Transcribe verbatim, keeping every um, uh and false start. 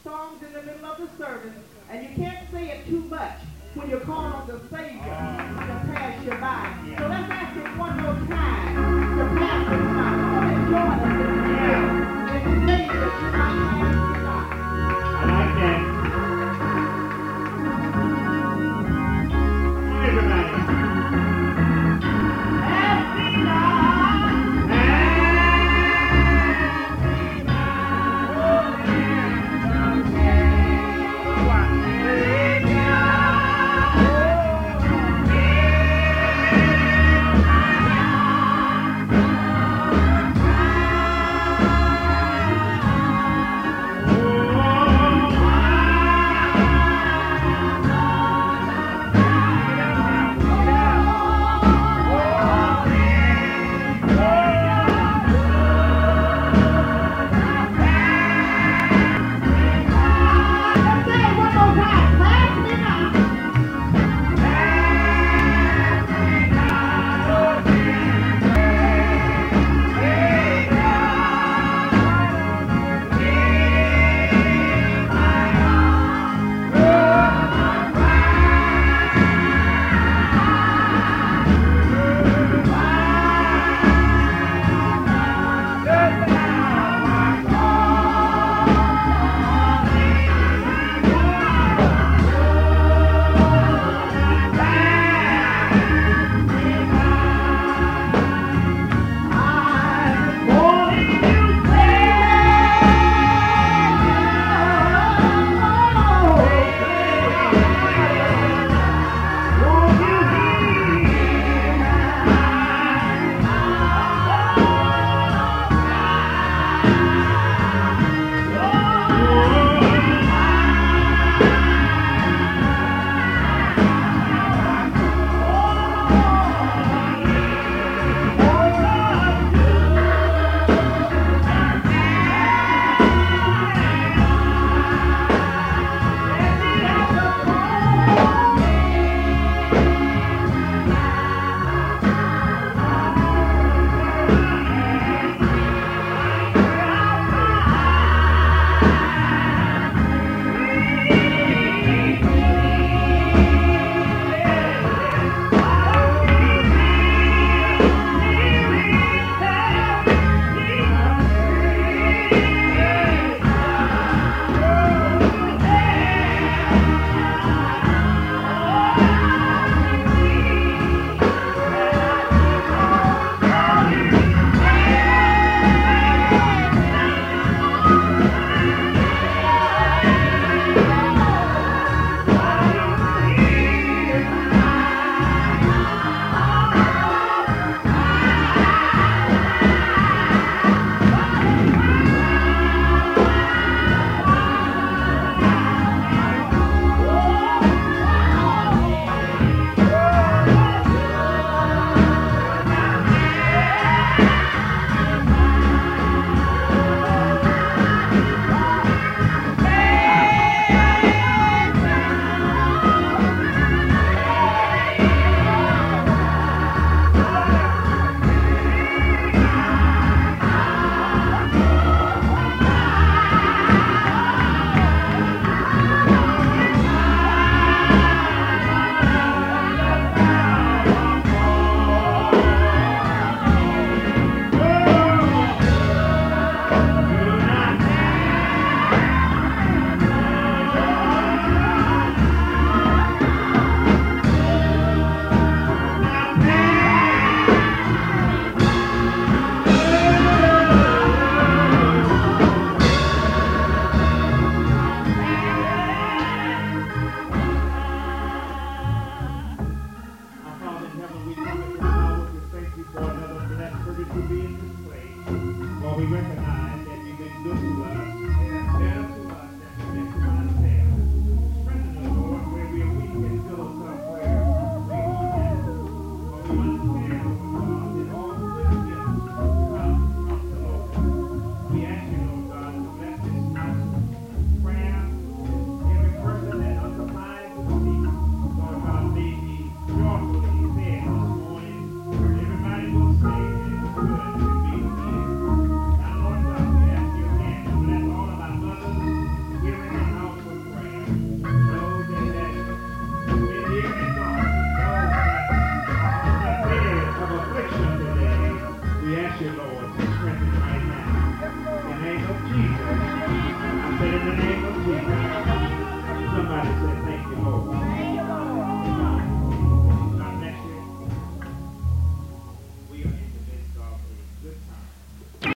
songs in the middle of the service, and you can't say it too much when you're calling on the Savior to pass you by. So let's ask him one more time to pass us by. Come on and join us in the yeah. and Savior to my pass you by. I like that. Everybody. Jesus. Somebody say